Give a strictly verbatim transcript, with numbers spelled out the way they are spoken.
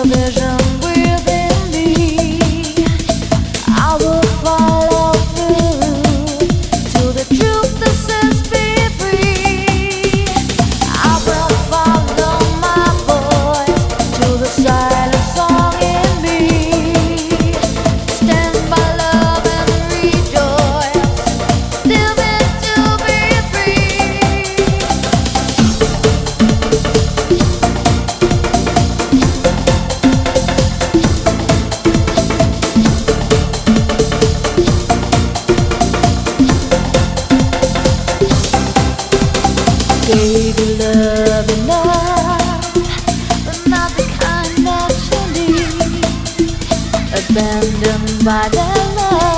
vision within me. I will follow through to the truth that sets me free. I will follow my voice to the silent song in me. Stand by love and rejoice, live it to be free. Gave you love enough, but not the kind that you need. Abandoned by their love.